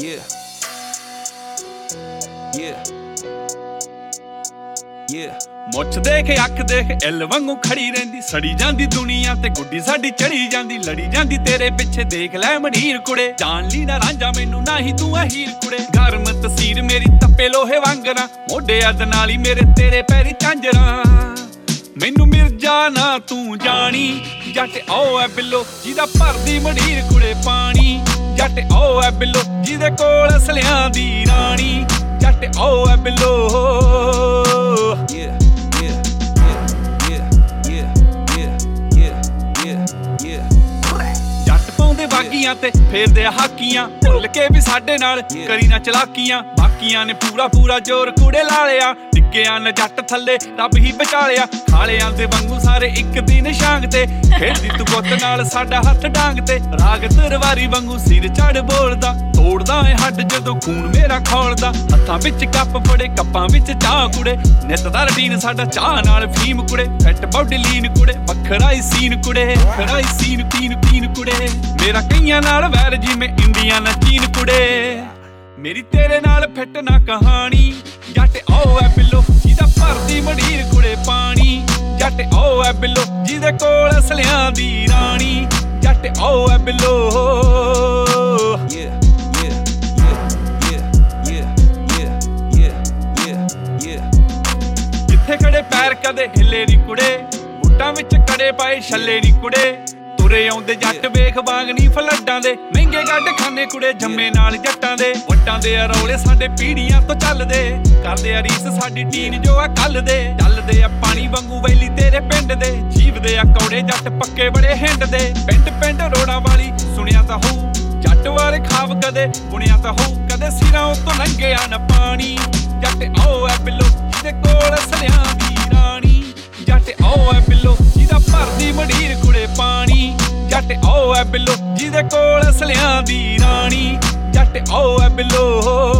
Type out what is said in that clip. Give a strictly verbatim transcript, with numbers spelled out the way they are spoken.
Yeah. Yeah. Yeah. ਮੁੱਛ ਦੇਖ ਅੱਖ ਦੇਖ ਇਲ ਵਾਂਗੂ ਖੜੀ ਰਹਿੰਦੀ, ਸੜੀ ਜਾਂਦੀ ਦੁਨੀਆ ਤੇ ਗੁੱਡੀ ਸਾਡੀ ਚੜੀ ਜਾਂਦੀ, ਲੜੀ ਜਾਂਦੀ ਤੇਰੇ ਪਿੱਛੇ ਦੇਖ ਲੈ ਮਨੀਰ ਕੁੜੇ, ਜਾਣ ਲਈ ਨਾ ਰਾਂਝਾ ਮੈਨੂੰ ਨਾ ਹੀ ਤੂੰ ਅਹੀਰ ਕੁੜੇ, ਗਰਮ ਤਸੀਰ ਮੇਰੀ ਤੱਪੇ ਲੋਹੇ ਵਾਂਗਰਾ, ਮੋਢੇ ਅੱਧ ਨਾਲ ਹੀ ਮੇਰੇ ਤੇਰੇ ਪੈਰੀ ਝਾਂਜਰਾਂ, ਮੈਨੂੰ ਮਿਰਜਾ ਨਾ ਤੂੰ ਜਾਣੀ, ਜੱਟ ਓ ਐ ਬਿੱਲੋ ਜਿਹਦਾ ਭਰਦੀ ਮਨੀਰ ਕੁੜੇ ਪਾਣੀ, ਜੱਟ ਓ ਐ ਬਿੱਲੋ ਜਿਹਦੇ ਕੋਲ ਅਸਲਿਆਂ ਦੀ ਰਾਣੀ, ਜੱਟ ਓ ਐ ਬਿੱਲੋ। Yeah. ਬਾਗੀਆਂ ਤੇ ਫੇਰਦੇ ਹਾਕੀਆਂ, ਭੁੱਲ ਕੇ ਵੀ ਸਾਡੇ ਨਾਲ ਕਰੀ ਨਾ ਚਲਾਕੀਆਂ, ਬਾਕੀਆਂ ਨੇ ਪੂਰਾ ਪੂਰਾ ਜ਼ੋਰ ਕੂੜੇ ਲਾ ਲਿਆ, ਡਿੱਗਿਆ ਨਾ ਜੱਟ ਥੱਲੇ ਰੱਬ ਹੀ ਬਚਾ ਲਿਆ, ਖਾਲਿਆਂ ਦੇ ਵਾਂਗੂ ਸਾਰੇ ਇੱਕ ਦਿਨ ਸ਼ਾਂਗ ਤੇ, ਖੇਡਦੀ ਤੂੰ ਗੁੱਤ ਨਾਲ ਸਾਡਾ ਹੱਥ ਡਾਂਗ ਤੇ, ਰਾਗ ਤਰਵਾਰੀ ਵਾਂਗੂ ਸਿਰ ਚੜ ਬੋਲਦਾ, ਤੋੜਦਾ ਏ ਹੱਡ ਜਦੋਂ ਖੂਨ ਮੇਰਾ ਖੋਲਦਾ, ਹੱਥਾਂ ਵਿੱਚ ਕੱਪ ਫੜੇ ਕੱਪਾਂ ਵਿੱਚ ਚਾਹ ਕੁੜੇ, ਨਿੱਤ ਦਾ ਰੁਟੀਨ ਸਾਡਾ ਚਾਹ ਨਾਲ ਫੀਮ ਕੁੜੇ, ਫਿੱਟ ਬਾਡੀ ਲੀਨ ਕੁੜੇ, ਵੱਖਰਾ ਹੀ ਸੀਨ ਕੁੜੇ, ਵੱਖਰਾ ਹੀ ਸੀਨ ਪੀਨ ਪੀਨ ਕੁੜੇ, ਮੇਰਾ ਕਈਆਂ ਨਾਲ ਵੈਰ ਜਿਵੇਂ ਇੰਡੀਆ ਨਾ ਚੀਨ ਕੁੜੇ, ਮੇਰੀ ਤੇਰੇ ਨਾਲ ਫਿੱਟ ਨਾ ਕਹਾਣੀ, ਜੱਟ ਓ ਐ ਬਿੱਲੋ ਜਿਹਦਾ ਭਰਦੀ ਮਡੀਰ ਕੁੜੇ ਪਾਣੀ, ਜੱਟ ਓ ਐ ਬਿੱਲੋ ਜਿਹਦੇ ਕੋਲ ਅਸਲਿਆਂ ਦੀ ਰਾਣੀ, ਜੱਟ ਓ ਐ ਬਿੱਲੋ। ਜਿੱਥੇ ਖੜੇ ਪੈਰ ਕਦੇ ਹਿੱਲੇ ਨੀ ਕੁੜੇ, ਬੂਟਾਂ ਵਿੱਚ ਕੜੇ ਪਾਏ ਛੱਲੇ ਨੀ ਕੁੜੇ, ਤੁਰੇ ਆਉਂਦੇ ਜੱਟ ਵੇਖ ਬਾਗਨੀ ਫਲੱਡਾਂ ਦੇ, ਮਹਿੰਗੇ ਗੱਡ ਖਾਨੇ ਕੁੜੇ ਜੰਮੇ ਨਾਲ ਜੱਟਾਂ ਦੇ, ਵੱਟਾਂ ਦੇ ਰੌਲੇ ਸਾਡੇ ਪੀੜੀਆਂ ਤੋਂ ਚੱਲਦੇ, ਕਰਦੇ ਆ ਰੀਸ ਸਾਡੀ ਟੀਨ ਜੋ ਆ ਕੱਲ ਦੇ, ਚੱਲਦੇ ਆ ਪਾਣੀ ਵਾਂਗੂ ਵੈਲੀ ਤੇਰੇ ਪਿੰਡ ਦੇ, ਜੀਵਦੇ ਆ ਕੌੜੇ ਜੱਟ ਪੱਕੇ ਬੜੇ ਹਿੰਡ ਦੇ, ਪਿੰਡ ਪਿੰਡ ਰੋੜਾਂ ਵਾਲੀ ਸੁਣਿਆ ਤਾਂ ਹੋਊ, ਜੱਟ ਵਾਲੇ ਖਾਬ ਕਦੇ ਬੁਣਿਆ ਤਾਂ ਹੋਊ, ਕਦੇ ਸਿਰਾਂ ਉੱਤੋਂ ਲੰਘਿਆ ਨਾ ਪਾਣੀ, ਜੱਟ ਓ ਐ ਬਿੱਲੋ ਜਿਹਦੇ ਕੋਲ ਅਸਲਿਆਂ ਦੀ ਰਾਣੀ, ਜੱਟ ਓ ਐ ਬਿੱਲੋ ਜਿਹਦਾ ਭਰਦੀ ਮਡੀਰ ਕੁੜੇ ਪਾਣੀ, ਜੱਟ ਓ ਐ ਬਿੱਲੋ ਜਿਹਦੇ ਕੋਲ ਅਸਲਿਆਂ ਦੀ ਰਾਣੀ, ਜੱਟ ਓ ਐ ਬਿੱਲੋ।